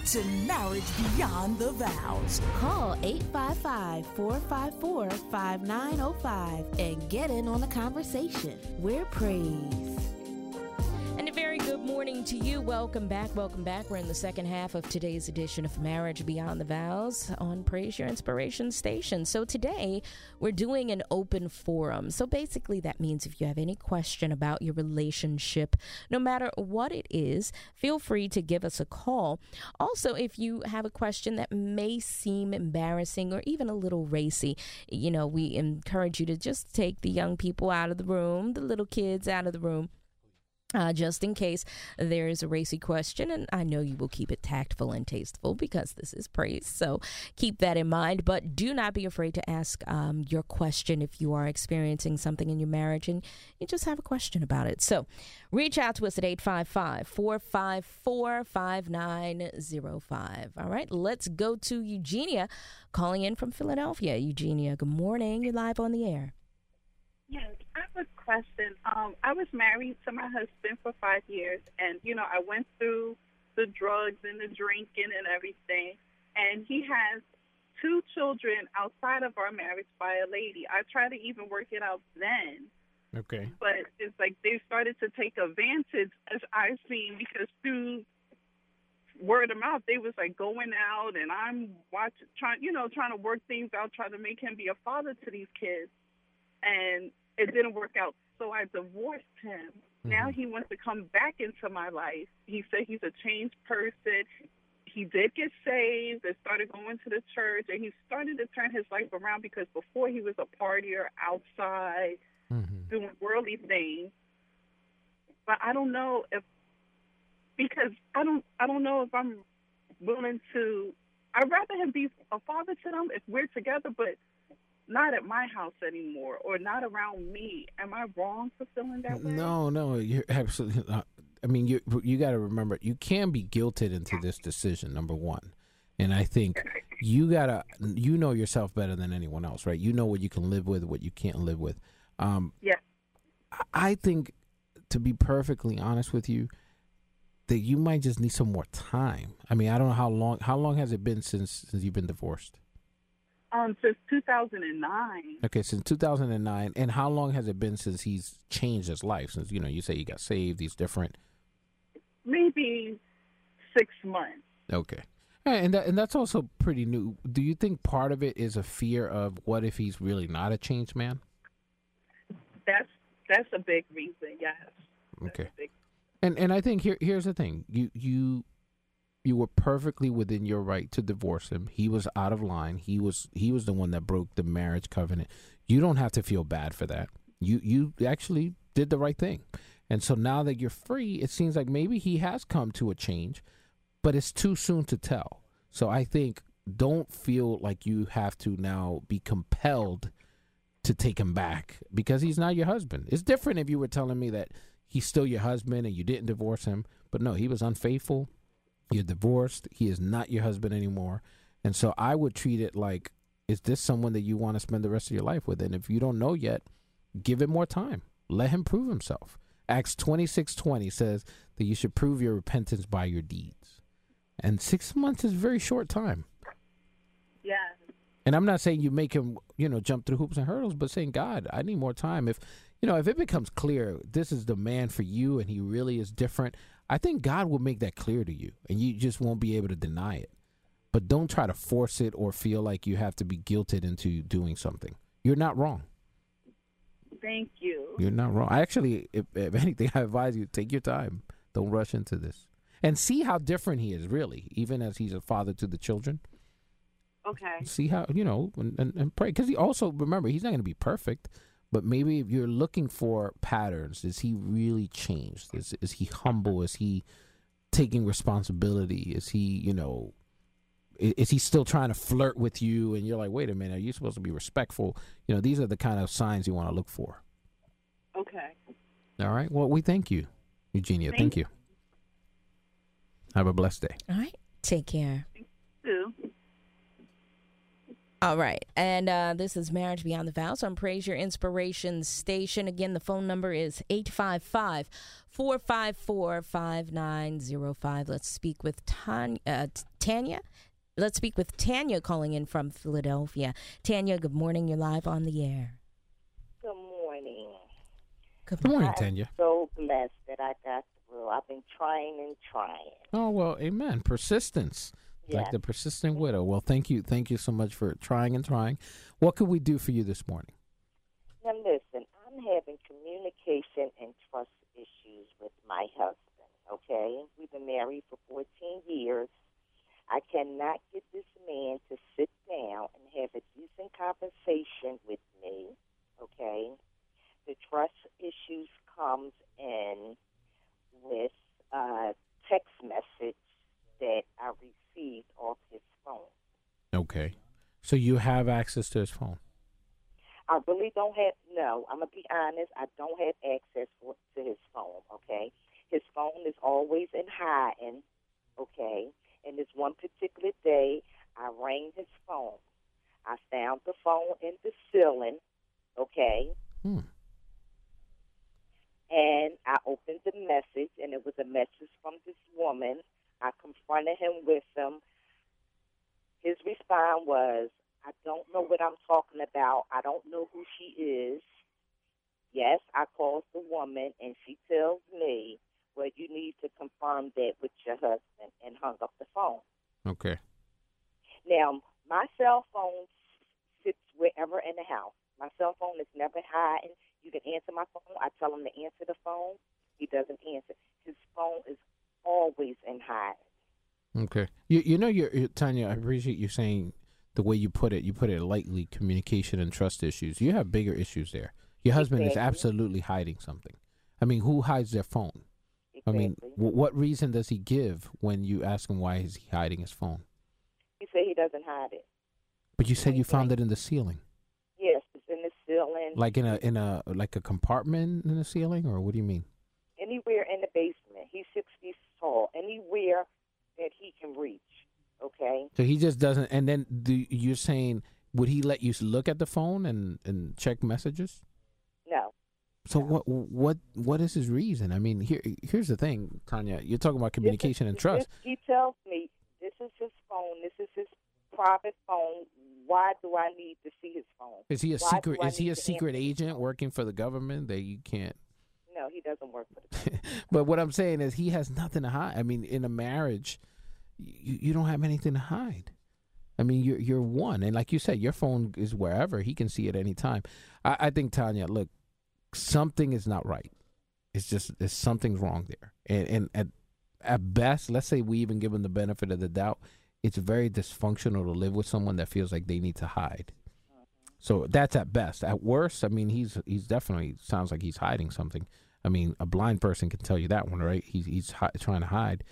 to Marriage Beyond the Vows. Call 855-454-5905 and get in on the conversation. We're praised. And a very good morning to you. Welcome back. We're in the second half of today's edition of Marriage Beyond the Vows on Praise Your Inspiration Station. So today we're doing an open forum. So basically that means if you have any question about your relationship, no matter what it is, feel free to give us a call. Also, if you have a question that may seem embarrassing or even a little racy, we encourage you to just take the young people out of the room, the little kids out of the room. Just in case there is a racy question, and I know you will keep it tactful and tasteful because this is praise, so keep that in mind. But do not be afraid to ask your question if you are experiencing something in your marriage and you just have a question about it. So reach out to us at 855-454-5905. All right, let's go to Eugenia calling in from Philadelphia. Eugenia, good morning. You're live on the air. Yes, I have a question. I was married to my husband for 5 years, and, I went through the drugs and the drinking and everything, and he has 2 children outside of our marriage by a lady. I tried to even work it out then. Okay. But it's like they started to take advantage, as I've seen, because through word of mouth, they was like going out, and I'm trying to work things out, trying to make him be a father to these kids. And it didn't work out, so I divorced him. Mm-hmm. Now he wants to come back into my life. He said he's a changed person. He did get saved and started going to the church, and he started to turn his life around because before he was a partier outside, doing worldly things. But I don't know because I don't know if I'm willing to. I'd rather him be a father to them if we're together, but not at my house anymore or not around me. Am I wrong for feeling that way? No, you're absolutely not. I mean, you got to remember, you can be guilted into this decision, number one. And I think you know yourself better than anyone else, right? You know what you can live with, what you can't live with. Yeah. I think, to be perfectly honest with you, that you might just need some more time. I mean, I don't know how long has it been since you've been divorced? Since 2009. Okay, since 2009. And how long has it been since he's changed his life? Since, you say he got saved, he's different. Maybe 6 months. Okay. And that's also pretty new. Do you think part of it is a fear of what if he's really not a changed man? That's a big reason, yes. Okay. And I think here's the thing. You were perfectly within your right to divorce him. He was out of line. He was the one that broke the marriage covenant. You don't have to feel bad for that. You actually did the right thing. And so now that you're free, it seems like maybe he has come to a change, but it's too soon to tell. So I think don't feel like you have to now be compelled to take him back because he's not your husband. It's different if you were telling me that he's still your husband and you didn't divorce him, but no, he was unfaithful. You're divorced. He is not your husband anymore. And so I would treat it like, is this someone that you want to spend the rest of your life with? And if you don't know yet, give it more time. Let him prove himself. Acts 26:20 says that you should prove your repentance by your deeds. And 6 months is a very short time. Yeah. And I'm not saying you make him, jump through hoops and hurdles, but saying, God, I need more time. If it becomes clear this is the man for you and he really is different, I think God will make that clear to you and you just won't be able to deny it. But don't try to force it or feel like you have to be guilted into doing something. You're not wrong. Thank you. You're not wrong. Actually, if anything, I advise you, take your time. Don't rush into this. And see how different he is, really, even as he's a father to the children. Okay. See how, and pray. Because he also, remember, he's not going to be perfect. But maybe if you're looking for patterns, is he really changed? Is he humble? Is he taking responsibility? Is he, is he still trying to flirt with you? And you're like, wait a minute, are you supposed to be respectful? These are the kind of signs you want to look for. Okay. All right. Well, we thank you, Eugenia. Thank you. Have a blessed day. All right. Take care. Thank you. All right. And this is Marriage Beyond the Vows on Praise Your Inspiration Station. Again, the phone number is 855-454-5905. Let's speak with Tanya. Let's speak with Tanya calling in from Philadelphia. Tanya, good morning. You're live on the air. Good morning. Good morning, I'm Tanya. so blessed that I got through. I've been trying and trying. Oh, well, amen. Persistence. Yes. Like the persistent widow. Well, thank you. Thank you so much for trying and trying. What could we do for you this morning? Now, listen, I'm having communication and trust issues with my husband, okay? We've been married for 14 years. I cannot get this man to sit down and have a decent conversation with me, okay? The trust issues comes in with a text message that I received off his phone. Okay. So you have access to his phone? I really don't have, no, I'm going to be honest, I don't have access to his phone, okay? His phone is always in hiding, okay? And this one particular day, I rang his phone. I found the phone in the ceiling, okay? And I opened the message, and it was a message from this woman. I confronted him with him. His response was, I don't know what I'm talking about. I don't know who she is. Yes, I called the woman, and she tells me, well, you need to confirm that with your husband, and hung up the phone. Okay. Now, my cell phone sits wherever in the house. My cell phone is never hiding. You can answer my phone. I tell him to answer the phone. He doesn't answer. His phone is always in hiding. Okay. You know, Tanya, I appreciate you saying the way you put it lightly, communication and trust issues. You have bigger issues there. Your husband is absolutely hiding something. I mean, who hides their phone? Exactly. I mean, what reason does he give when you ask him why is he hiding his phone? He said he doesn't hide it. But you said you found it in the ceiling. Yes, it's in the ceiling. Like in a compartment in the ceiling, or what do you mean? Anywhere in the basement. He's 6 feet tall. Anywhere that he can reach. Okay. So he just doesn't. And then you're saying, would he let you look at the phone and check messages? No. So what is his reason? I mean, here's the thing, Tanya. You're talking about communication and trust. He tells me this is his phone. This is his private phone. Why do I need to see his phone? Is he a secret? Is he a secret agent working for the government that you can't? No, he doesn't work for the government. But what I'm saying is, he has nothing to hide. I mean, in a marriage, you don't have anything to hide. I mean, you're one, and like you said, your phone is wherever. He can see it any time. I think, Tanya, look, something is not right. There's something's wrong there, and at best, let's say we even give him the benefit of the doubt, it's very dysfunctional to live with someone that feels like they need to hide. So that's at best. At worst, I mean, he's definitely sounds like he's hiding something. I mean, a blind person can tell you that one, right? He's trying to hide.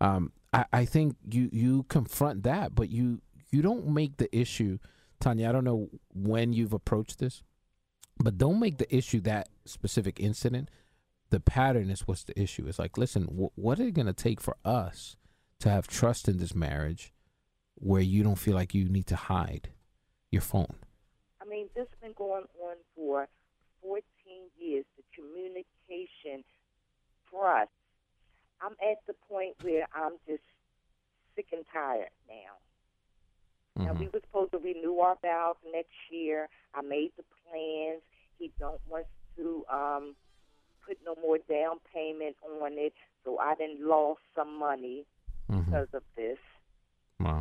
I think you confront that, but you don't make the issue, Tanya. I don't know when you've approached this, but don't make the issue that specific incident. The pattern is what's the issue. It's like, listen, what is it going to take for us to have trust in this marriage where you don't feel like you need to hide your phone? I mean, this has been going on for 14 years, the communication, trust. I'm at the point where I'm just sick and tired now. Now, we were supposed to renew our vows next year. I made the plans. He don't want to put no more down payment on it, so I done lost some money because of this. Wow.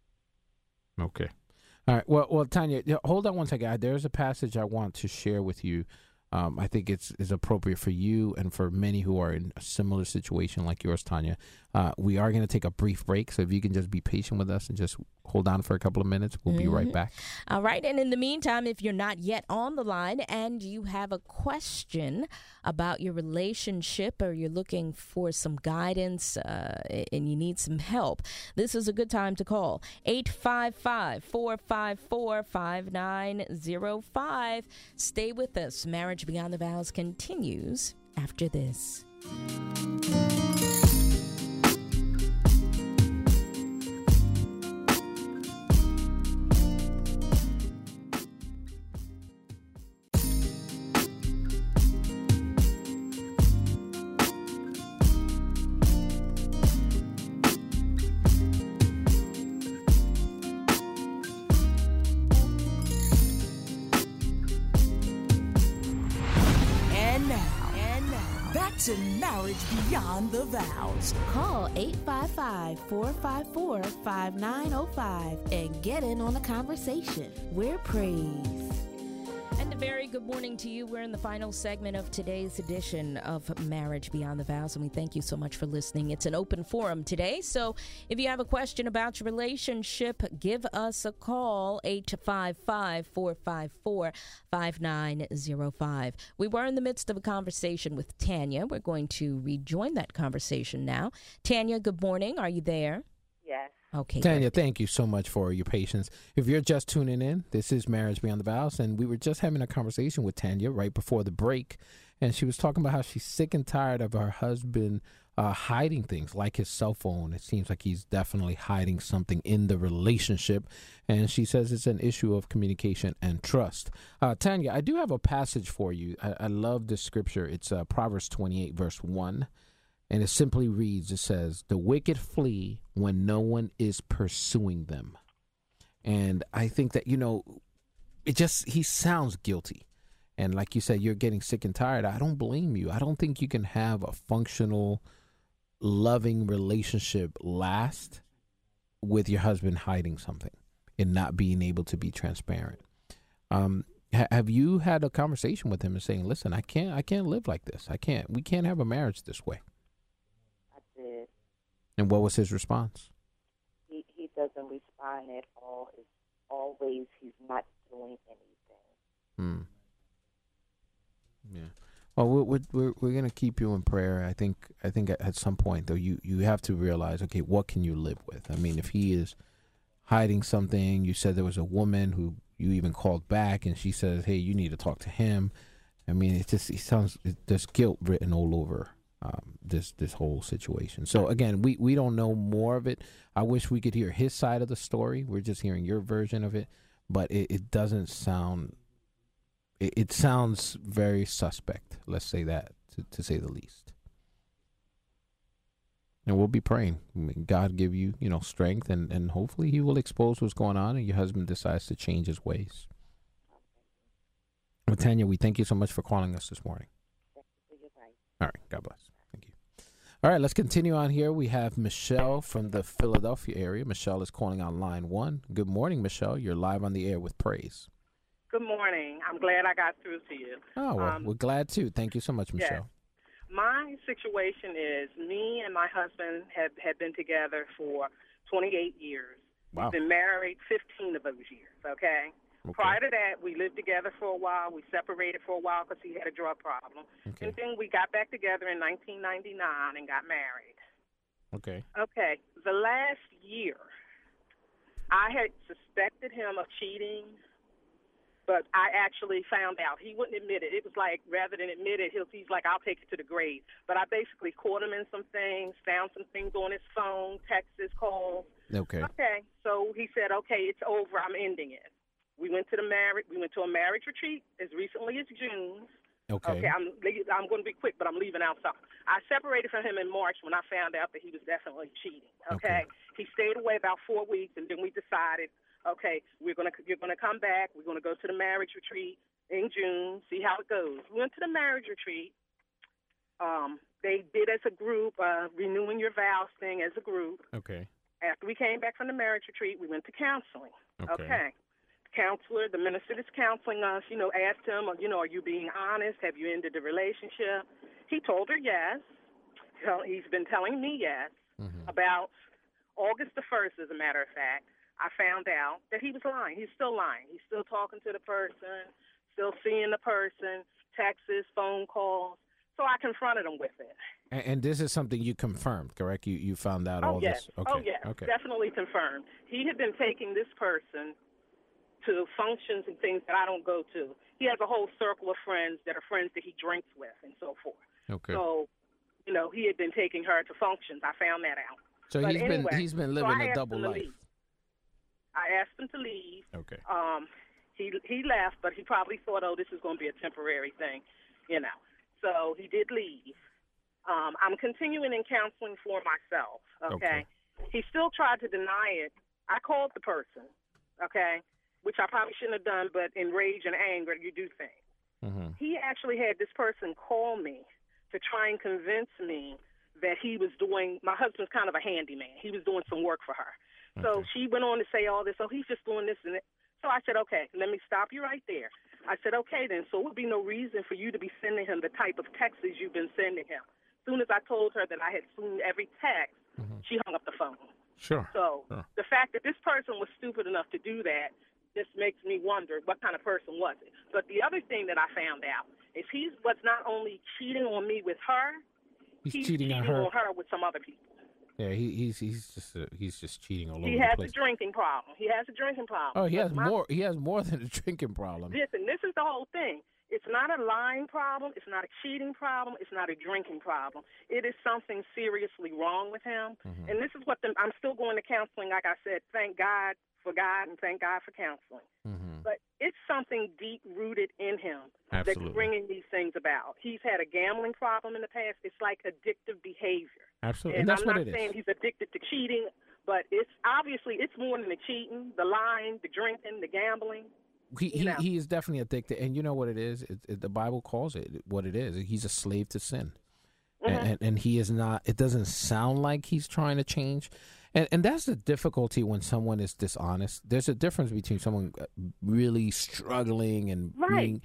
Okay. All right. Well, Tanya, hold on one second. There's a passage I want to share with you. I think it's appropriate for you and for many who are in a similar situation like yours, Tanya. We are going to take a brief break, so if you can just be patient with us and just hold on for a couple of minutes, we'll be right back. All right. And in the meantime, if you're not yet on the line and you have a question about your relationship or you're looking for some guidance and you need some help, this is a good time to call 855-454-5905. Stay with us. Marriage Beyond the Vows continues after this. to Marriage Beyond the Vows. Call 855-454-5905 and get in on the conversation. We're praised. And a very good morning to you. We're in the final segment of today's edition of Marriage Beyond the Vows, and we thank you so much for listening. It's an open forum today, so if you have a question about your relationship, give us a call, 855-454-5905. We were in the midst of a conversation with Tanya. We're going to rejoin that conversation now. Tanya, good morning. Are you there? Yes. Okay. Tanya, great. thank you so much for your patience. If you're just tuning in, this is Marriage Beyond the Vows, and we were just having a conversation with Tanya right before the break, and she was talking about how she's sick and tired of her husband hiding things like his cell phone. It seems like he's definitely hiding something in the relationship, and she says it's an issue of communication and trust. Tanya, I do have a passage for you. I love this scripture. It's Proverbs 28, verse 1. And it simply reads, it says, the wicked flee when no one is pursuing them. And I think that, he sounds guilty. And like you said, you're getting sick and tired. I don't blame you. I don't think you can have a functional, loving relationship last with your husband hiding something and not being able to be transparent. Have you had a conversation with him and saying, listen, I can't live like this. We can't have a marriage this way. And what was his response? He doesn't respond at all. It's always he's not doing anything. Yeah. Well, we're going to keep you in prayer. I think at some point though you have to realize, okay, what can you live with? I mean, if he is hiding something, you said there was a woman who you even called back, and she says, hey, you need to talk to him. I mean, there's guilt written all over this whole situation. So again, we don't know more of it. I wish we could hear his side of the story. We're just hearing your version of it, but it doesn't sound. It sounds very suspect. Let's say that to say the least. And we'll be praying. God give you strength, and hopefully He will expose what's going on, and your husband decides to change his ways. Well, Tanya, we thank you so much for calling us this morning. All right. God bless. Thank you. All right. Let's continue on here. We have Michelle from the Philadelphia area. Michelle is calling on line 1. Good morning, Michelle. You're live on the air with Praise. Good morning. I'm glad I got through to you. Oh, well, we're glad too. Thank you so much, Michelle. Yes. My situation is me and my husband had been together for 28 years. Wow. We've been married 15 of those years, okay? Prior to that, we lived together for a while. We separated for a while because he had a drug problem. Okay. And then we got back together in 1999 and got married. Okay. Okay. The last year, I had suspected him of cheating, but I actually found out. He wouldn't admit it. It was like, rather than admit it, he's like, I'll take it to the grave. But I basically caught him in some things, found some things on his phone, texts, calls. Okay. Okay. So he said, okay, it's over. I'm ending it. We went to a marriage retreat as recently as June. Okay. I'm going to be quick, but I'm leaving out something. I separated from him in March when I found out that he was definitely cheating. Okay. He stayed away about 4 weeks, and then we decided, okay, you're going to come back. We're going to go to the marriage retreat in June, see how it goes. We went to the marriage retreat. They did as a group, renewing your vows thing as a group. Okay. After we came back from the marriage retreat, we went to counseling. Okay. Counselor, the minister that's counseling us, asked him, are you being honest? Have you ended the relationship? He told her yes. He's been telling me yes. Mm-hmm. About August the 1st, as a matter of fact, I found out that he was lying. He's still lying. He's still talking to the person, still seeing the person, texts, phone calls. So I confronted him with it. And this is something you confirmed, correct? You found out all yes. this? Okay. Oh, yes. Okay. Definitely confirmed. He had been taking this person to functions and things that I don't go to. He has a whole circle of friends that are friends that he drinks with and so forth. Okay. So, he had been taking her to functions. I found that out. So he's been living a double life. I asked him to leave. Okay. He left, but he probably thought, this is going to be a temporary thing, So he did leave. I'm continuing in counseling for myself, okay? He still tried to deny it. I called the person, okay, which I probably shouldn't have done, but in rage and anger, you do things. Mm-hmm. He actually had this person call me to try and convince me that he was doing, my husband's kind of a handyman. He was doing some work for her. So she went on to say all this, oh, he's just doing this and that. So I said, okay, let me stop you right there. I said, okay, then, so it would be no reason for you to be sending him the type of texts you've been sending him. As soon as I told her that I had seen every text, she hung up the phone. Sure. So the fact that this person was stupid enough to do that just makes me wonder what kind of person was it. But the other thing that I found out is he was not only cheating on me with her, he's cheating on her with some other people. Yeah, he's just cheating all over the place. He has a drinking problem. Oh, he has more than a drinking problem. Listen, this is the whole thing. It's not a lying problem. It's not a cheating problem. It's not a drinking problem. It is something seriously wrong with him. And this is what I'm still going to counseling. Like I said, thank God for God and thank God for counseling. But it's something deep-rooted in him that's bringing these things about. He's had a gambling problem in the past. It's like addictive behavior. Absolutely, and that's I'm what not it saying is. he's addicted to cheating, but it's more than the cheating, the lying, the drinking, the gambling. He is definitely addicted, and you know what it is? The Bible calls it what it is. He's a slave to sin, and he is not. It doesn't sound like he's trying to change, and that's the difficulty when someone is dishonest. There's a difference between someone really struggling and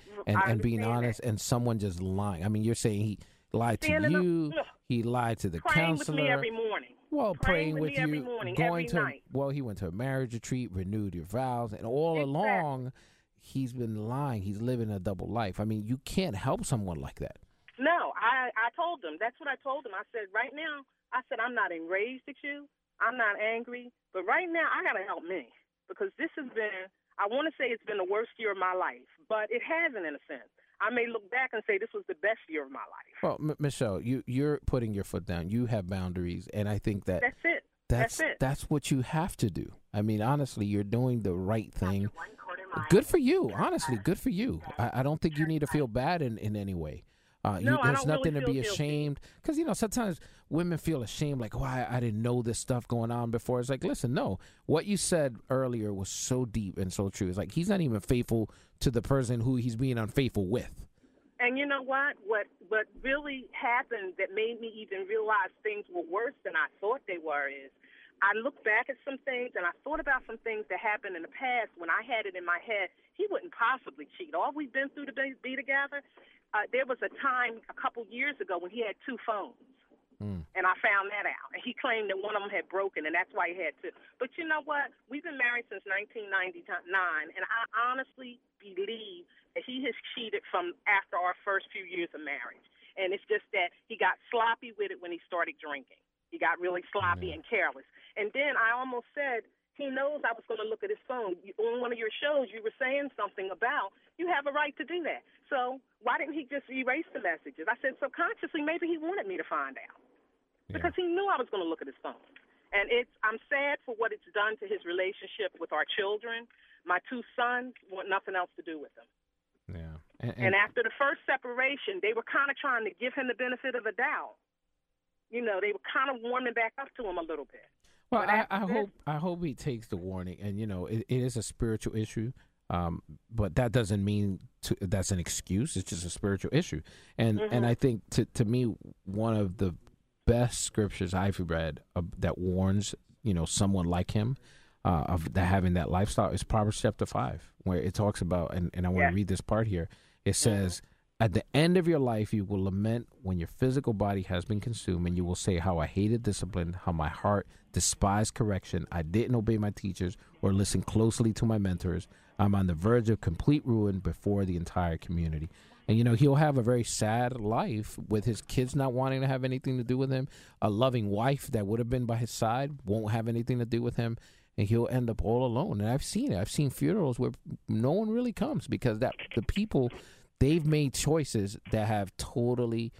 being honest, and someone just lying. I mean, you're saying he lied to you. He lied to the counselor. Praying with me every morning. Well, praying with you, every morning, going every to night. Well, he went to a marriage retreat, renewed your vows, and all along, he's been lying. He's living a double life. I mean, you can't help someone like that. No, I told him. That's what I told him. I said, right now, I'm not enraged at you. I'm not angry. But right now, I got to help me because this has been, I want to say it's been the worst year of my life, but it hasn't in a sense. I may look back and say this was the best year of my life. Well, Michelle, you're putting your foot down. You have boundaries, and I think that's it. That's what you have to do. I mean, honestly, you're doing the right thing. Good for you. Honestly, good for you. I don't think you need to feel bad in any way. There's nothing to be ashamed. Because, sometimes women feel ashamed, like, oh, I didn't know this stuff going on before. It's like, listen, no. What you said earlier was so deep and so true. It's like he's not even faithful to the person who he's being unfaithful with. And you know what? What really happened that made me even realize things were worse than I thought they were is I looked back at some things and I thought about some things that happened in the past when I had it in my head. He wouldn't possibly cheat. All we've been through to be together, there was a time a couple years ago when he had 2 phones. And I found that out. And he claimed that one of them had broken, and that's why he had 2. But you know what? We've been married since 1999, and I honestly believe that he has cheated from after our first few years of marriage. And it's just that he got sloppy with it when he started drinking. He got really sloppy and careless. And then I almost said, he knows I was going to look at his phone. On one of your shows, you were saying something about you have a right to do that. So why didn't he just erase the messages? I said, subconsciously, maybe he wanted me to find out. Because he knew I was going to look at his phone. And I'm sad for what it's done to his relationship with our children. My 2 sons want nothing else to do with him. Yeah. And after the first separation, they were kind of trying to give him the benefit of the doubt. They were kind of warming back up to him a little bit. Well, I hope he takes the warning. And, it is a spiritual issue. But that doesn't mean that's an excuse. It's just a spiritual issue. And I think to me, one of the best scriptures I've read that warns, someone like him of having that lifestyle is Proverbs chapter 5, where it talks about, and I want to read this part here. It says, at the end of your life, you will lament when your physical body has been consumed, and you will say how I hated discipline, how my heart despised correction. I didn't obey my teachers or listen closely to my mentors. I'm on the verge of complete ruin before the entire community. And, he'll have a very sad life with his kids not wanting to have anything to do with him. A loving wife that would have been by his side won't have anything to do with him. And he'll end up all alone. And I've seen it. I've seen funerals where no one really comes because the people, they've made choices that have totally,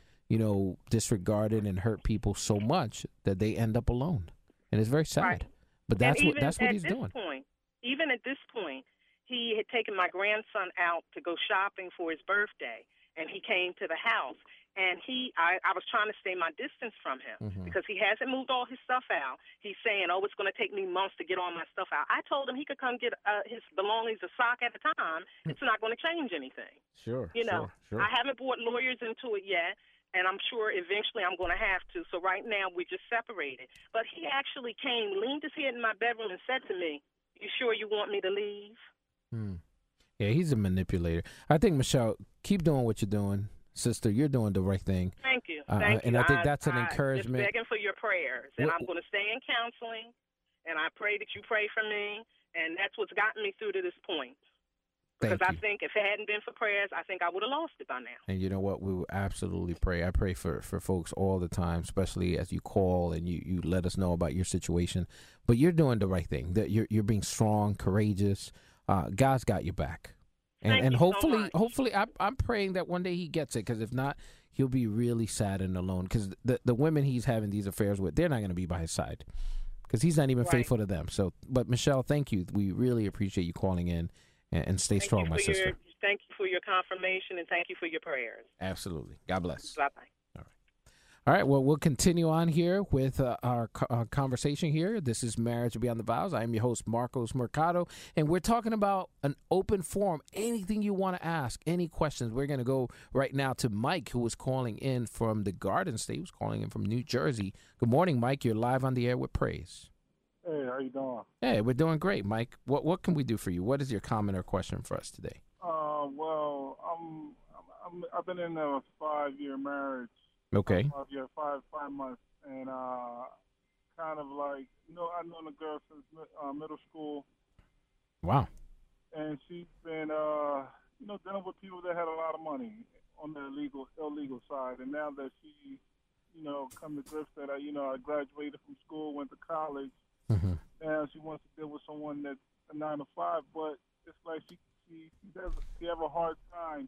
disregarded and hurt people so much that they end up alone. And it's very sad. Right. But that's what he's doing. Even at this point, he had taken my grandson out to go shopping for his birthday, and he came to the house. And I was trying to stay my distance from him because he hasn't moved all his stuff out. He's saying, oh, it's going to take me months to get all my stuff out. I told him he could come get his belongings a sock at a time. It's not going to change anything. Sure. Sure. I haven't brought lawyers into it yet. and I'm sure eventually I'm going to have to. So right now we're just separated. But he actually came, leaned his head in my bedroom and said to me, "You sure you want me to leave?" Yeah, he's a manipulator. I think, Michelle, keep doing what you're doing. Sister, you're doing the right thing. Thank you. Thank you. And I think that's an encouragement. Just begging for your prayers. And I'm going to stay in counseling, and I pray that you pray for me, and that's what's gotten me through to this point. Because I think if it hadn't been for prayers, I think I would have lost it by now. And you know what? We will absolutely pray. I pray for folks all the time, especially as you call and you let us know about your situation. But you're doing the right thing. That you're being strong, courageous. God's got your back. And hopefully, I'm praying that one day he gets it. Because if not, he'll be really sad and alone. Because the women he's having these affairs with, they're not going to be by his side. Because he's not even faithful to them. So, but Michelle, thank you. We really appreciate you calling in. And stay strong, my sister. Thank you for your confirmation, and thank you for your prayers. Absolutely. God bless. Bye-bye. All right. Well, we'll continue on here with our conversation here. This is Marriage Beyond the Vows. I am your host, Marcos Mercado, and we're talking about an open forum. Anything you want to ask, any questions. We're going to go right now to Mike, who was calling in from the Garden State. He was calling in from New Jersey. Good morning, Mike. You're live on the air with Praise. Hey, how you doing? Hey, we're doing great, Mike. What can we do for you? What is your comment or question for us today? Well, I've been in a 5-year marriage. Okay. 5 months, and kind of like I've known the girl since middle school. Wow. And she's been dealing with people that had a lot of money on the illegal side, and now that she come to grips that I graduated from school, went to college. Mm-hmm. Now she wants to deal with someone that's a 9 to 5, but it's like she have a hard time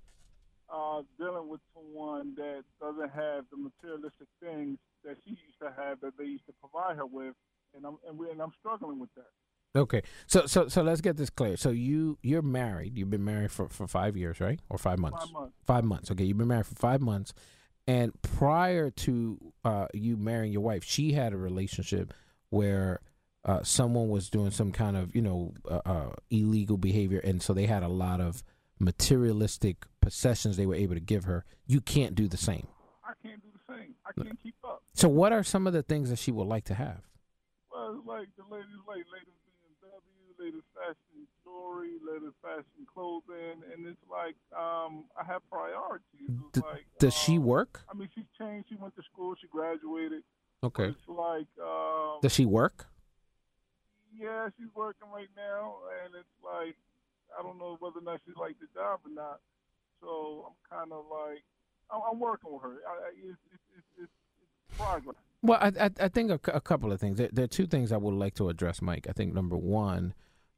dealing with someone that doesn't have the materialistic things that she used to have that they used to provide her with, and I'm struggling with that. Okay, so let's get this clear. So you're married. You've been married for 5 years, right? Or 5 months? 5 months. 5 months. Okay, you've been married for 5 months, and prior to you marrying your wife, she had a relationship where someone was doing some kind of, illegal behavior, and so they had a lot of materialistic possessions they were able to give her. You can't do the same. I can't do the same. I can't keep up. So what are some of the things that she would like to have? Well, like the latest BMW, latest fashion jewelry, latest fashion clothing, and it's like I have priorities. Does she work? I mean, she's changed. She went to school. She graduated. Okay. It's like. Does she work? Yeah, she's working right now, and it's like I don't know whether or not she likes the job or not. So I'm kind of like I'm working with her. It's progress. Well, I think a couple of things. There are two things I would like to address, Mike. I think number one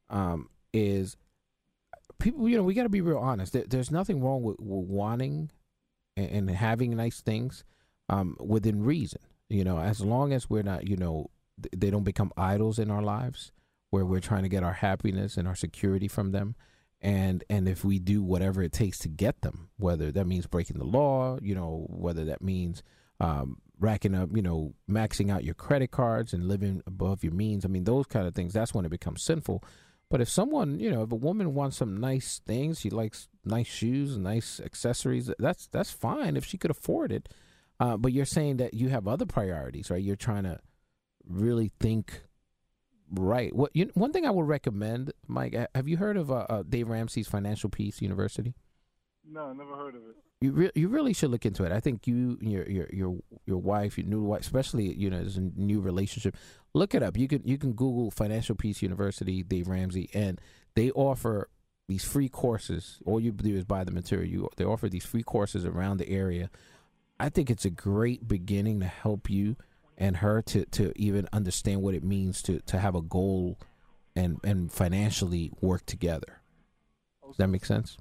is people. We got to be real honest. There's nothing wrong with wanting and having nice things within reason. As long as we're not, they don't become idols in our lives where we're trying to get our happiness and our security from them. And if we do whatever it takes to get them, whether that means breaking the law, whether that means racking up, maxing out your credit cards and living above your means. I mean, those kind of things, that's when it becomes sinful. But if someone, if a woman wants some nice things, she likes nice shoes and nice accessories, that's fine if she could afford it. But you're saying that you have other priorities, right? You're trying to really think right. One thing I would recommend, Mike, have you heard of Dave Ramsey's Financial Peace University? No, never heard of it. You really should look into it. I think you, your wife, your new wife, especially as a new relationship, look it up. You can Google Financial Peace University, Dave Ramsey, and they offer these free courses. All you do is buy the material. They offer these free courses around the area. I think it's a great beginning to help you and her to even understand what it means to have a goal and financially work together. Does that make sense?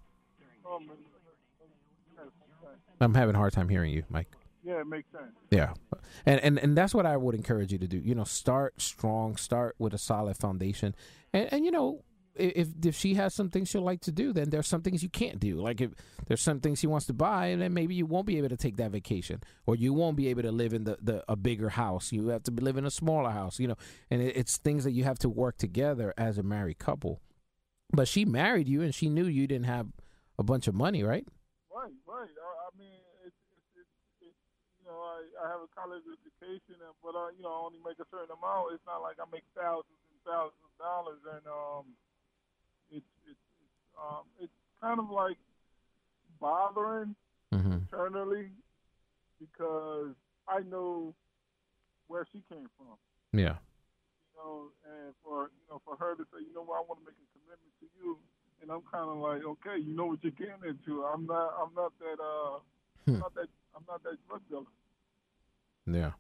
I'm having a hard time hearing you, Mike. Yeah, it makes sense. Yeah. And that's what I would encourage you to do. Start strong, start with a solid foundation. And if she has some things she'll like to do, then there's some things you can't do. Like if there's some things she wants to buy, and then maybe you won't be able to take that vacation, or you won't be able to live in a bigger house. You have to live in a smaller house, and it's things that you have to work together as a married couple. But she married you, and she knew you didn't have a bunch of money, right? Right. I mean, I have a college education, but I only make a certain amount. It's not like I make thousands and thousands of dollars, and it's kind of like bothering internally because I know where she came from. Yeah. And for her to say, I want to make a commitment to you, and I'm kind of like, okay, you know what you're getting into. I'm not that drug dealer. Yeah.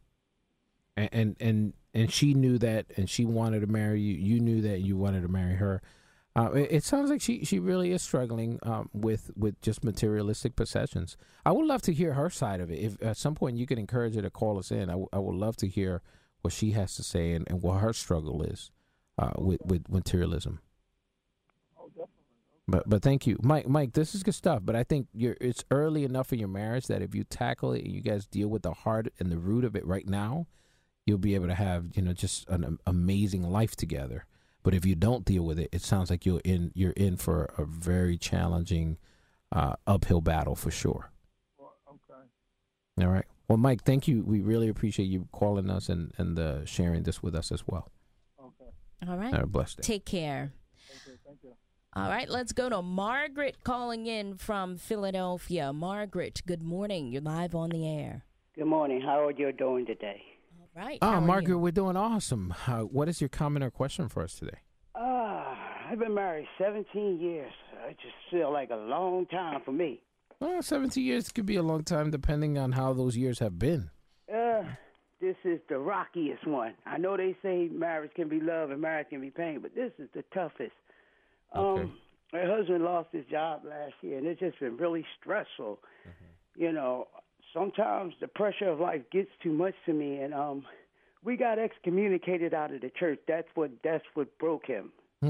And she knew that, and she wanted to marry you. You knew that you wanted to marry her. It sounds like she really is struggling with just materialistic possessions. I would love to hear her side of it. If at some point you could encourage her to call us in, I would love to hear what she has to say and what her struggle is with materialism. Oh, definitely. But thank you, Mike. This is good stuff. But I think it's early enough in your marriage that if you tackle it and you guys deal with the heart and the root of it right now, you'll be able to have just an amazing life together. But if you don't deal with it, it sounds like you're in for a very challenging uphill battle for sure. Well, okay. All right. Well, Mike, thank you. We really appreciate you calling us and sharing this with us as well. Okay. All right. Have a blessed day. Take care. Okay, thank you. All right, let's go to Margaret calling in from Philadelphia. Margaret, good morning. You're live on the air. Good morning. How are you doing today? All right. Oh, Margaret, we're doing awesome. What is your comment or question for us today? I've been married 17 years. I just feel like a long time for me. Well, 17 years could be a long time depending on how those years have been. This is the rockiest one. I know they say marriage can be love and marriage can be pain, but this is the toughest. Okay. My husband lost his job last year, and it's just been really stressful. Sometimes the pressure of life gets too much to me, and we got excommunicated out of the church. That's what broke him.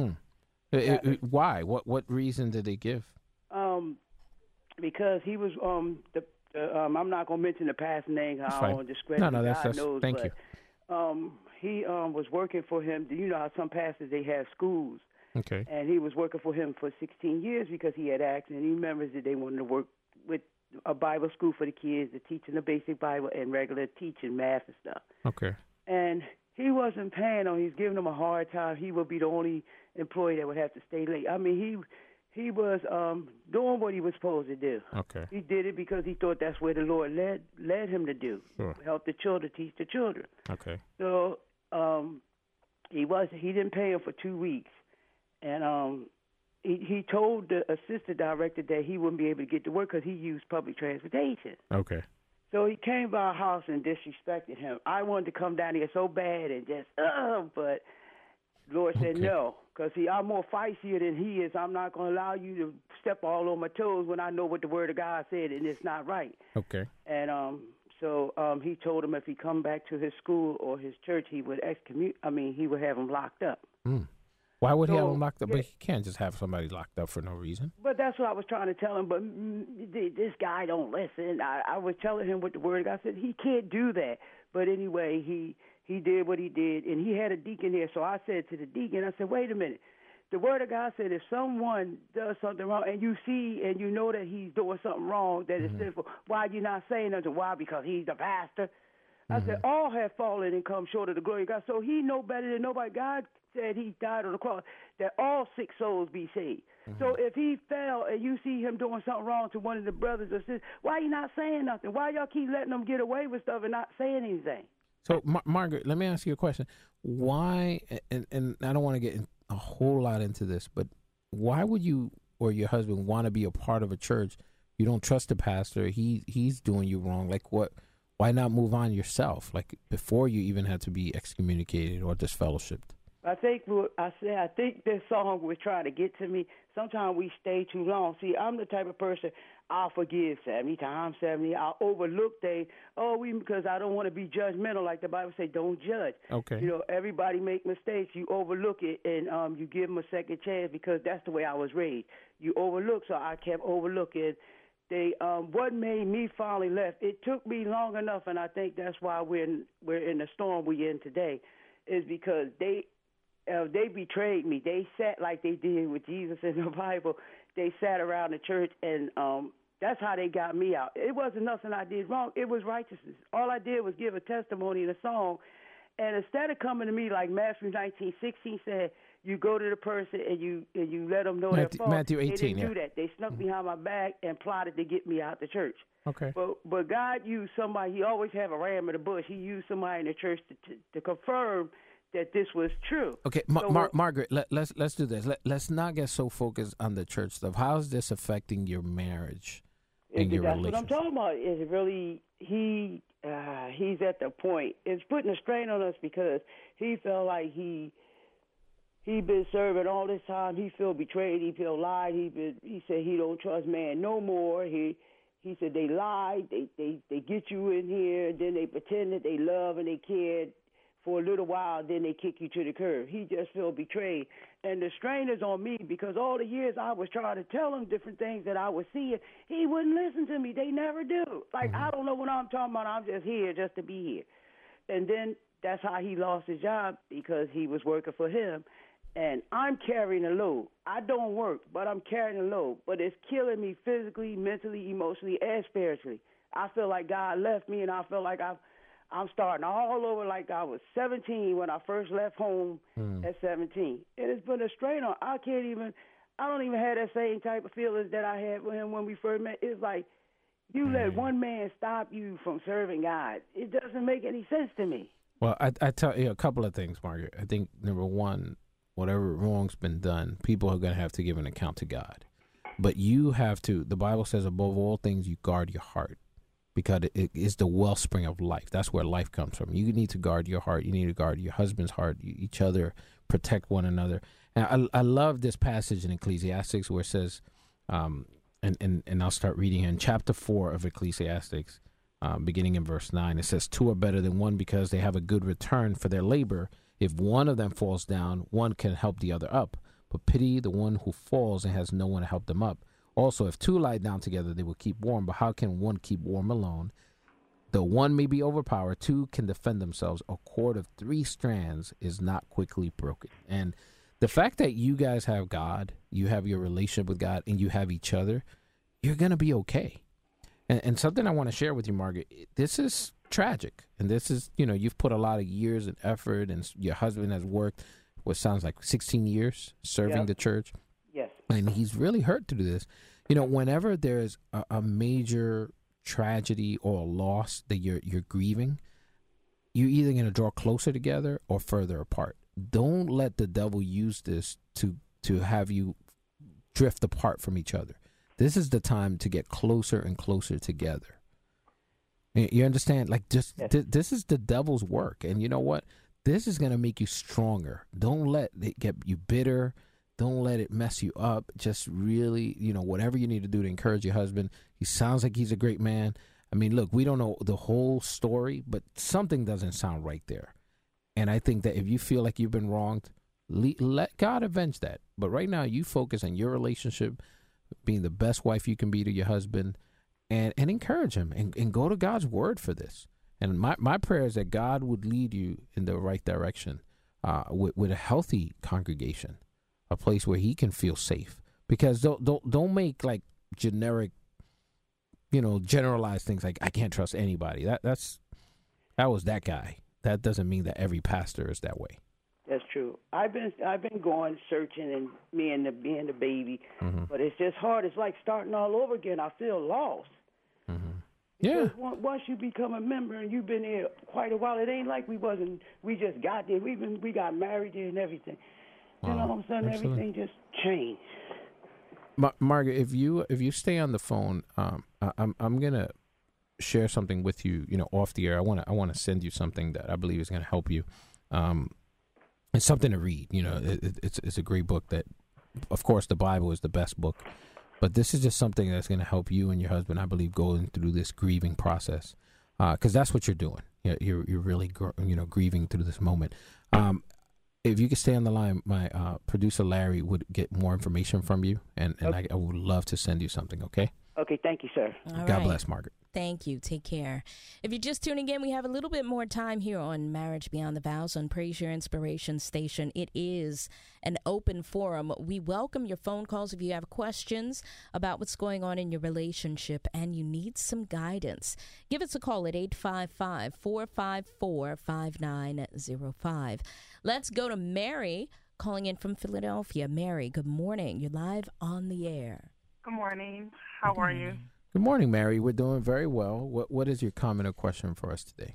Why? What reason did they give? Because he was I'm not gonna mention the past name. I don't want to discredit. No, that's God knows, thank but, you. He was working for him. Do you know how some pastors they have schools? Okay. And he was working for him for 16 years because he had asked, and he remembers that they wanted to work with a Bible school for the kids, the teaching the basic Bible and regular teaching math and stuff. Okay. And he wasn't paying him. He's giving him a hard time. He would be the only employee that would have to stay late. I mean, he was doing what he was supposed to do. Okay. He did it because he thought that's where the Lord led him to do. Sure. Help the children, teach the children. Okay. So he didn't pay him for 2 weeks. And he told the assistant director that he wouldn't be able to get to work because he used public transportation. Okay. So he came by our house and disrespected him. I wanted to come down here so bad and just, but the Lord said no. Because, I'm more feisty than he is. I'm not going to allow you to step all on my toes when I know what the Word of God said, and it's not right. Okay. And so he told him if he come back to his school or his church, he would he would have him locked up. Why would he have him locked up? But he can't just have somebody locked up for no reason. But that's what I was trying to tell him. But this guy don't listen. I was telling him what the Word of God said. He can't do that. But anyway, he did what he did, and he had a deacon there. So I said to the deacon, I said, wait a minute. The Word of God said if someone does something wrong and you see and you know that he's doing something wrong that is sinful, why are you not saying nothing? Why? Because he's the pastor. I said, all have fallen and come short of the glory of God. So he know better than nobody. God said he died on the cross that all 6 souls be saved. So if he fell and you see him doing something wrong to one of the brothers or sisters, why you not saying nothing? Why y'all keep letting them get away with stuff and not saying anything? So, Margaret, let me ask you a question. Why, and I don't want to get a whole lot into this, but why would you or your husband want to be a part of a church? You don't trust the pastor. He's doing you wrong. Like what? Why not move on yourself? Like before you even had to be excommunicated or disfellowshipped? I think this song was trying to get to me. Sometimes we stay too long. See, I'm the type of person, I'll forgive 70 times 70. I'll overlook things. Because I don't want to be judgmental. Like the Bible says, don't judge. Okay. Everybody make mistakes. You overlook it, and you give them a second chance because that's the way I was raised. You overlook, so I kept overlooking. What made me finally left, it took me long enough, and I think that's why we're in the storm we're in today, is because they betrayed me. They sat like they did with Jesus in the Bible. They sat around the church and That's how they got me out. It wasn't nothing I did wrong. It was righteousness. All I did was give a testimony in a song. And instead of coming to me like Matthew 19:16 said, you go to the person and you let them know their fault. Matthew 18, they didn't do that. They snuck behind my back and plotted to get me out the church. Okay. But God used somebody. He always have a ram in the bush. He used somebody in the church to confirm that this was true. Okay, Margaret, let's do this. Let's not get so focused on the church stuff. How is this affecting your marriage and your relationship? That's what I'm talking about. Is really he's at the point. It's putting a strain on us because he felt like he been serving all this time. He feel betrayed. He feel lied. He said he don't trust man no more. He said they lied. They get you in here, then they pretend that they love and they care for a little while, then they kick you to the curb. He just feel betrayed. And the strain is on me because all the years I was trying to tell him different things that I was seeing, he wouldn't listen to me. They never do. Like, I don't know what I'm talking about. I'm just here just to be here. And then that's how he lost his job because he was working for him. And I'm carrying a load. I don't work, but I'm carrying a load. But it's killing me physically, mentally, emotionally, and spiritually. I feel like God left me, and I feel like I'm starting all over like I was 17 when I first left home at 17. And it's been a strain on. I don't even have that same type of feelings that I had with him when we first met. It's like you let one man stop you from serving God. It doesn't make any sense to me. Well, I tell you a couple of things, Margaret. I think, number one, whatever wrong's been done, people are going to have to give an account to God. But you have to, the Bible says, above all things, you guard your heart because it is the wellspring of life. That's where life comes from. You need to guard your heart. You need to guard your husband's heart, each other, protect one another. And I love this passage in Ecclesiastes where it says, and I'll start reading in chapter 4 of Ecclesiastes, beginning in verse 9. It says, two are better than one because they have a good return for their labor. If one of them falls down, one can help the other up. But pity the one who falls and has no one to help them up. Also, if two lie down together, they will keep warm. But how can one keep warm alone? Though one may be overpowered, two can defend themselves. A cord of 3 strands is not quickly broken. And the fact that you guys have God, you have your relationship with God, and you have each other, you're going to be okay. And something I want to share with you, Margaret, this is tragic. And this is, you've put a lot of years and effort, and your husband has worked what sounds like 16 years serving the church. Yes. And he's really hurt through this. Whenever there's a major tragedy or loss that you're grieving, you're either going to draw closer together or further apart. Don't let the devil use this to have you drift apart from each other. This is the time to get closer and closer together. You understand? Like, this is the devil's work. And you know what? This is going to make you stronger. Don't let it get you bitter. Don't let it mess you up. Just really, whatever you need to do to encourage your husband. He sounds like he's a great man. I mean, look, we don't know the whole story, but something doesn't sound right there. And I think that if you feel like you've been wronged, let God avenge that. But right now, you focus on your relationship, being the best wife you can be to your husband, and encourage him and go to God's word for this. And my prayer is that God would lead you in the right direction with a healthy congregation, a place where he can feel safe. Because don't make like generic, generalized things like I can't trust anybody. That was that guy. That doesn't mean that every pastor is that way. That's true. I've been going searching and me and the baby, but it's just hard. It's like starting all over again. I feel lost. Yeah. Once you become a member and you've been here quite a while, it ain't like we just got there. We got married there and everything. Then all of a sudden everything just changed. Margaret, if you stay on the phone, I'm gonna share something with you. Off the air. I want to send you something that I believe is going to help you. It's something to read. It's a great book. That, of course, the Bible is the best book. But this is just something that's going to help you and your husband, I believe, going through this grieving process, because that's what you're doing. You're really grieving through this moment. If you could stay on the line, my producer Larry would get more information from you, and I would love to send you something. Okay. Okay, thank you, sir. All God right. bless, Margaret. Thank you. Take care. If you're just tuning in, we have a little bit more time here on Marriage Beyond the Vows on Praise Your Inspiration Station. It is an open forum. We welcome your phone calls if you have questions about what's going on in your relationship and you need some guidance. Give us a call at 855-454-5905. Let's go to Mary calling in from Philadelphia. Mary, good morning. You're live on the air. Good morning. How are you? Good morning, Mary. We're doing very well. What is your comment or question for us today?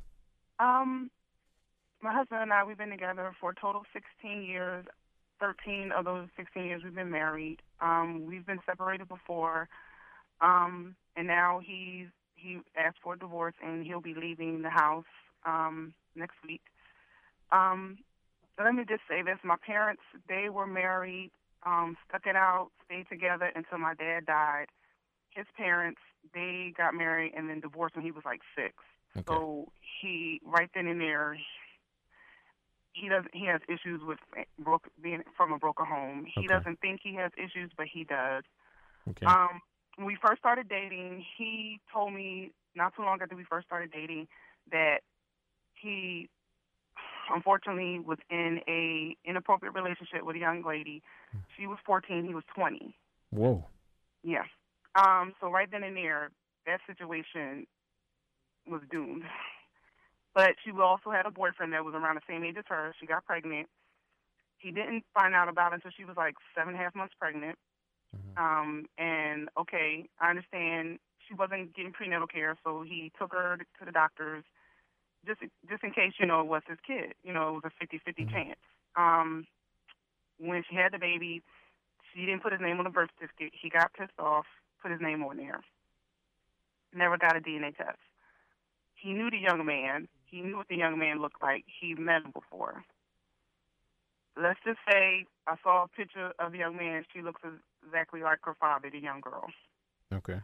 My husband and I, we've been together for a total of 16 years. 13 of those 16 years we've been married. We've been separated before, and now he asked for a divorce, and he'll be leaving the house next week. Let me just say this. My parents, they were married, stuck it out, stayed together until my dad died. His parents, they got married and then divorced when he was like 6. Okay. So he, right then and there, he has issues with being from a broken home. He doesn't think he has issues, but he does. Okay. When we first started dating, he told me not too long after we first started dating that he unfortunately was in a inappropriate relationship with a young lady. She was 14, he was 20. Whoa. Yeah. So right then and there, that situation was doomed. But she also had a boyfriend that was around the same age as her. She got pregnant. He didn't find out about it until she was like 7.5 months pregnant. And okay, I understand she wasn't getting prenatal care, so he took her to the doctors just in case, it was his kid. It was a 50-50 chance. When she had the baby, she didn't put his name on the birth certificate. He got pissed off, put his name on there. Never got a DNA test. He knew the young man. He knew what the young man looked like. He met him before. Let's just say I saw a picture of the young man. She looks exactly like her father, the young girl. Okay.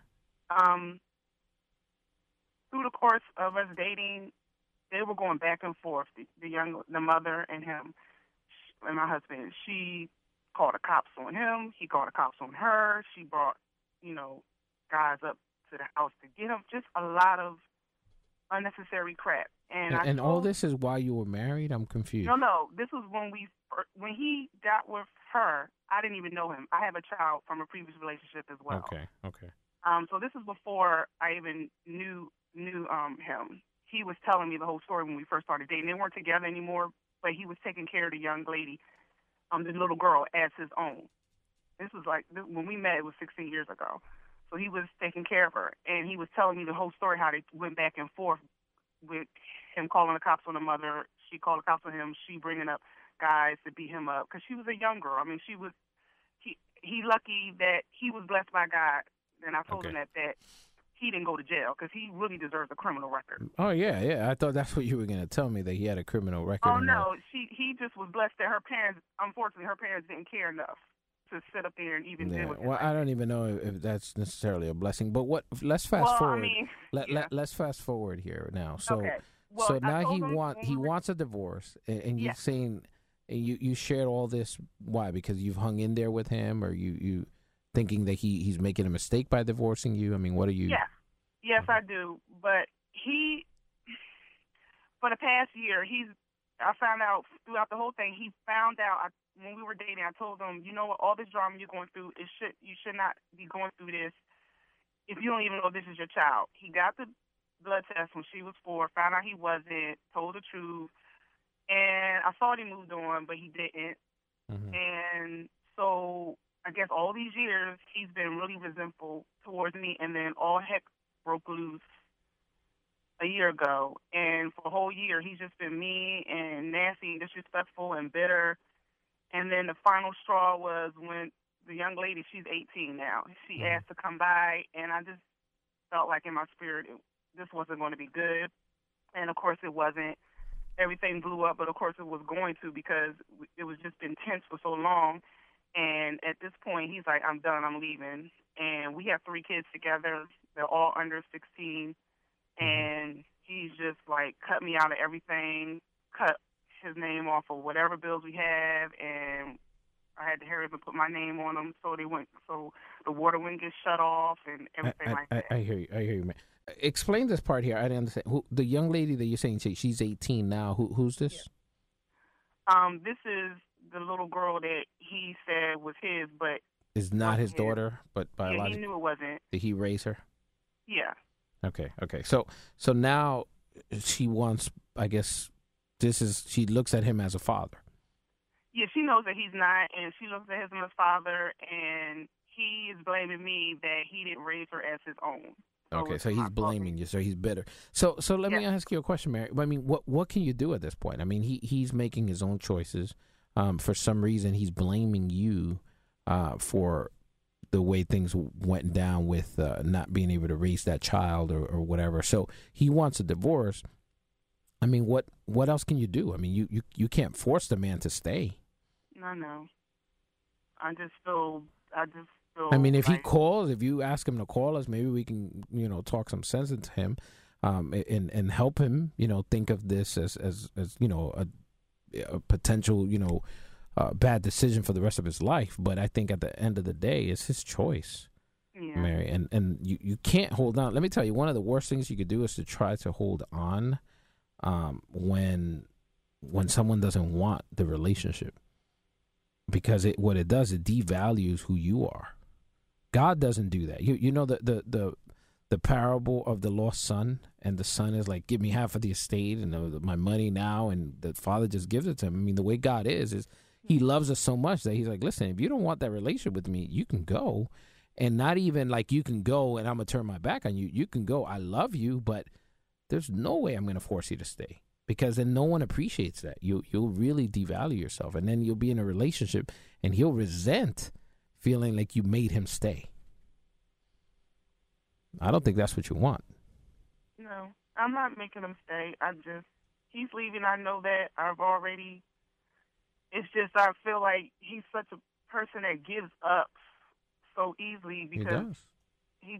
Through the course of us dating, they were going back and forth. The mother and him, and my husband. She called the cops on him. He called the cops on her. She brought, guys up to the house to get him. Just a lot of unnecessary crap. And all this is while you were married? I'm confused. No. This was when he got with her. I didn't even know him. I have a child from a previous relationship as well. Okay. So this is before I even knew him. He was telling me the whole story when we first started dating. They weren't together anymore, but he was taking care of the young lady, the little girl, as his own. This was when we met, it was 16 years ago. So he was taking care of her, and he was telling me the whole story, how they went back and forth with him calling the cops on the mother. She called the cops on him. She bringing up guys to beat him up because she was a young girl. I mean, he lucky that he was blessed by God, and I told him that he didn't go to jail because he really deserves a criminal record. Oh, yeah. I thought that's what you were going to tell me, that he had a criminal record. Oh, no. He just was blessed that her parents didn't care enough to sit up there and even deal with him. Well, I don't even know if that's necessarily a blessing. But let's fast forward. I mean, let's fast forward here now. So, okay. Well, so now he wants a divorce, and you're saying, and you shared all this. Why? Because you've hung in there with him, or you thinking that he's making a mistake by divorcing you? I mean, what are you? Yes, I do. But for the past year, I found out throughout the whole thing, he found out when we were dating, I told him, all this drama you're going through, you should not be going through this if you don't even know this is your child. He got the blood test when she was 4, found out he wasn't, told the truth, and I thought he moved on, but he didn't. And so I guess all these years, he's been really resentful towards me, and then all heck broke loose a year ago. And for a whole year, he's just been mean and nasty, disrespectful, and bitter. And then the final straw was when the young lady, she's 18 now, she asked to come by, and I just felt like in my spirit this wasn't going to be good. And, of course, it wasn't. Everything blew up, but, of course, it was going to because it was just been tense for so long. And at this point, he's like, I'm done, I'm leaving. And we have 3 kids together. They're all under 16. And he's just, cut me out of everything, cut his name off of whatever bills we have, and I had to hurry up and put my name on them so the water wouldn't get shut off and everything like that. I hear you, man. Explain this part here. I didn't understand. The young lady that you're saying she's 18 now. Who's this? This is the little girl that he said was his, but is not his daughter, but biological. Yeah, he knew it wasn't. Did he raise her? Yeah. Okay. So now she wants, I guess, she looks at him as a father. Yeah, she knows that he's not, and she looks at him as father, and he is blaming me that he didn't raise her as his own. Okay, so he's blaming you, so he's bitter. So let me ask you a question, Mary. I mean, what can you do at this point? I mean, he's making his own choices. For some reason, he's blaming you for the way things went down with not being able to raise that child or whatever. So he wants a divorce. I mean, what else can you do? I mean, you can't force the man to stay. No. I just feel. I mean, if he calls, if you ask him to call us, maybe we can, talk some sense into him, and help him, think of this as a potential, bad decision for the rest of his life. But I think at the end of the day, it's his choice, Mary, and you can't hold on. Let me tell you, one of the worst things you could do is to try to hold on, when someone doesn't want the relationship. Because what it does, it devalues who you are. God doesn't do that. You know the parable of the lost son, and the son is like, give me half of the estate and my money now, and the father just gives it to him. I mean, the way God is he loves us so much that he's like, listen, if you don't want that relationship with me, you can go. And not even like you can go and I'm going to turn my back on you. You can go. I love you, but there's no way I'm going to force you to stay. Because then no one appreciates that. You'll really devalue yourself. And then you'll be in a relationship and he'll resent feeling like you made him stay. I don't think that's what you want. No, I'm not making him stay. He's leaving. I know that. It's just I feel like he's such a person that gives up so easily because he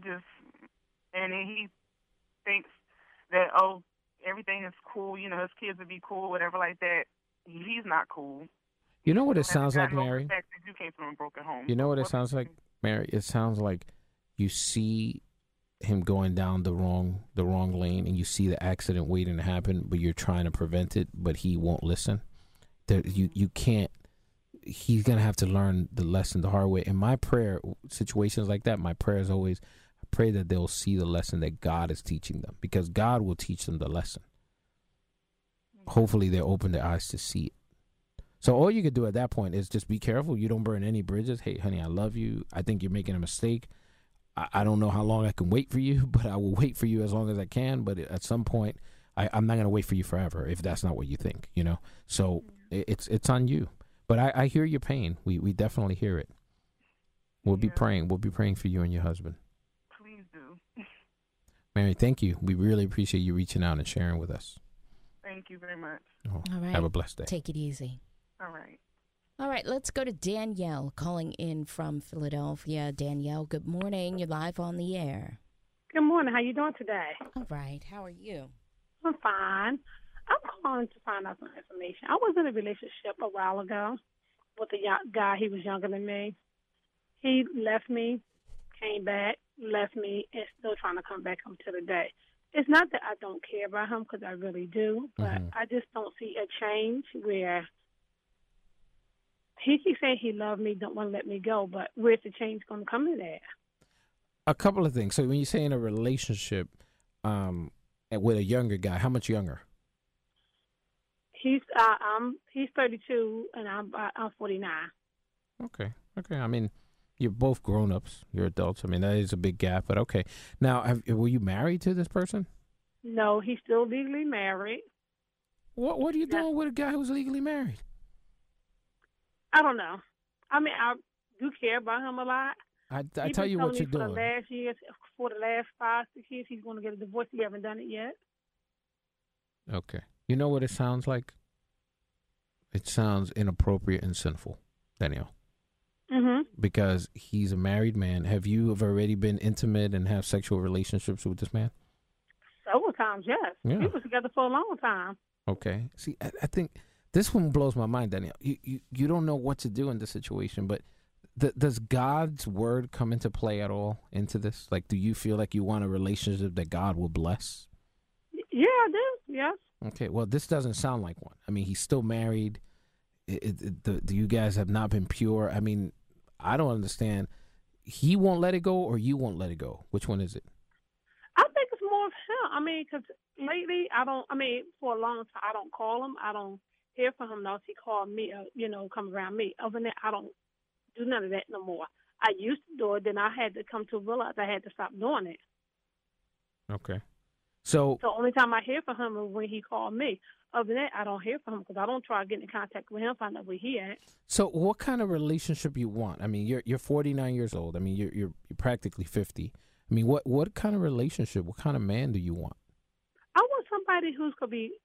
thinks that, everything is cool, his kids would be cool, whatever like that. He's not cool. You know what it sounds like, Mary? You came from a broken home. You know what it sounds like, Mary? It sounds like you see him going down the wrong lane, and you see the accident waiting to happen, but you're trying to prevent it, but he won't listen. You can't. He's gonna have to learn the lesson the hard way. In my prayer situations like that, my prayer is always, pray that they'll see the lesson that God is teaching them, because God will teach them the lesson. Hopefully they'll open their eyes to see it. So all you could do at that point is just be careful. You don't burn any bridges. Hey, honey, I love you. I think you're making a mistake. I don't know how long I can wait for you, but I will wait for you as long as I can. But at some point, I'm not going to wait for you forever if that's not what you think, So it's on you. But I hear your pain. We definitely hear it. We'll be praying. We'll be praying for you and your husband. Mary, thank you. We really appreciate you reaching out and sharing with us. Thank you very much. All right. Have a blessed day. Take it easy. All right, let's go to Danielle calling in from Philadelphia. Danielle, good morning. You're live on the air. Good morning. How you doing today? All right. How are you? I'm fine. I'm calling to find out some information. I was in a relationship a while ago with a young guy. He was younger than me. He left me, came back, left me, and still trying to come back home to the day. It's not that I don't care about him, because I really do, but I just don't see a change where he keeps saying he loved me, don't want to let me go, but where's the change going to come in there? A couple of things. So when you say in a relationship with a younger guy, how much younger? He's 32 and I'm 49. Okay. I mean, you're both grown-ups. You're adults. I mean, that is a big gap, but okay. Now, were you married to this person? No, he's still legally married. What are you doing with a guy who's legally married? I don't know. I mean, I do care about him a lot. I tell you what you're doing. For the last 5-6 years, he's going to get a divorce. We haven't done it yet. Okay. You know what it sounds like? It sounds inappropriate and sinful, Danielle. Mm-hmm. Because he's a married man. Have you already been intimate and have sexual relationships with this man? Several times, yes. Yeah. We were together for a long time. Okay. See, I think This one blows my mind, Danielle. You don't know what to do in this situation, but does God's word come into play at all into this? Like, do you feel like you want a relationship that God will bless? Yeah, I do. Yes. Okay. Well, this doesn't sound like one. I mean, he's still married. You guys have not been pure. I mean, I don't understand. He won't let it go, or you won't let it go. Which one is it? I think it's more of him. I mean, because lately, for a long time, I don't call him. I don't hear from him unless he called me, come around me. Other than that, I don't do none of that no more. I used to do it, then I had to come to realize I had to stop doing it. Okay. So the only time I hear from him is when he called me. Other than that, I don't hear from him because I don't try to get in contact with him, find out where he at. So what kind of relationship you want? I mean, you're 49 years old. I mean, you're practically 50. I mean, what kind of relationship, what kind of man do you want? I want somebody who's going to be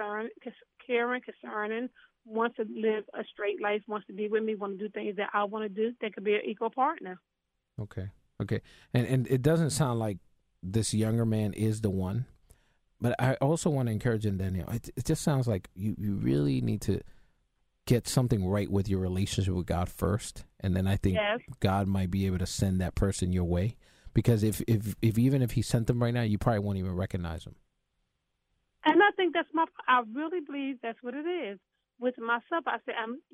caring, concerning, wants to live a straight life, wants to be with me, want to do things that I want to do. They could be an equal partner. Okay. And it doesn't sound like this younger man is the one. But I also want to encourage him, Danielle. It just sounds like you really need to get something right with your relationship with God first, and then I think God might be able to send that person your way. Because if even if he sent them right now, you probably won't even recognize them. And I think I really believe that's what it is. With myself, I say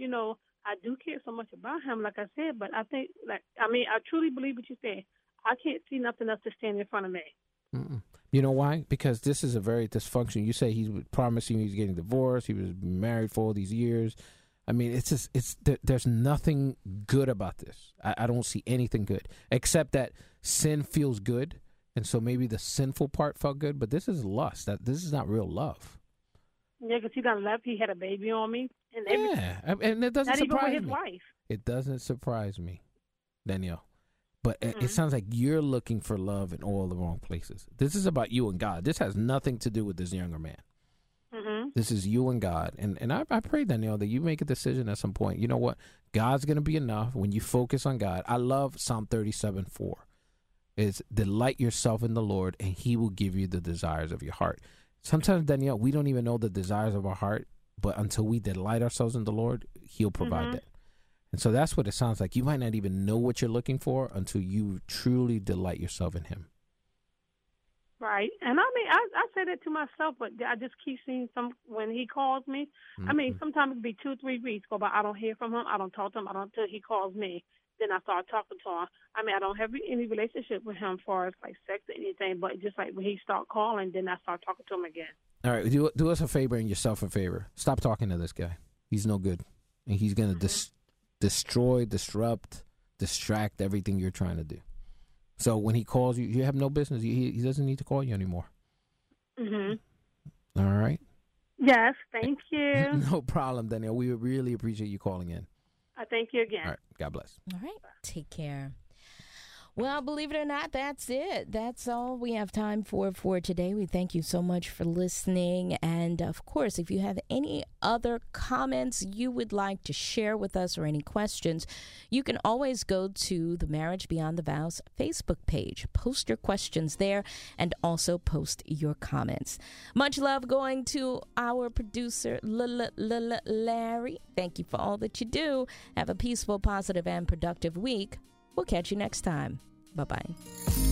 I do care so much about him, like I said, but I think I truly believe what you said. I can't see nothing else to stand in front of me. Mm-mm. You know why? Because this is a very dysfunctional. You say he's promising he's getting divorced. He was married for all these years. I mean, there's nothing good about this. I don't see anything good except that sin feels good, and so maybe the sinful part felt good. But this is lust. This is not real love. Yeah, because he done left. He had a baby on me, and everything. Yeah, and it doesn't surprise me. Not even with his me. wife. It doesn't surprise me, Danielle. But it sounds like you're looking for love in all the wrong places. This is about you and God. This has nothing to do with this younger man. Mm-hmm. This is you and God. And I pray, Danielle, that you make a decision at some point. You know what? God's going to be enough when you focus on God. I love Psalm 37:4. It's delight yourself in the Lord, and he will give you the desires of your heart. Sometimes, Danielle, we don't even know the desires of our heart, but until we delight ourselves in the Lord, he'll provide that. And so that's what it sounds like. You might not even know what you're looking for until you truly delight yourself in him. Right. And I mean, I say that to myself, but I just keep seeing when he calls me. I mean, sometimes it could be 2-3 weeks go by. I don't hear from him. I don't talk to him. Until he calls me. Then I start talking to him. I mean, I don't have any relationship with him as far as like sex or anything, but just like when he start calling, then I start talking to him again. All right. Do us a favor and yourself a favor. Stop talking to this guy. He's no good. And he's going to destroy, disrupt, distract everything you're trying to do. So when he calls you, you have no business. He doesn't need to call you anymore. Mm-hmm. All right. Yes, thank you. No problem, Danielle. We really appreciate you calling in. I thank you again. All right. God bless. All right. Take care. Well, believe it or not, that's it. That's all we have time for today. We thank you so much for listening. And, of course, if you have any other comments you would like to share with us or any questions, you can always go to the Marriage Beyond the Vows Facebook page. Post your questions there and also post your comments. Much love going to our producer, Larry. Thank you for all that you do. Have a peaceful, positive, and productive week. We'll catch you next time. Bye-bye.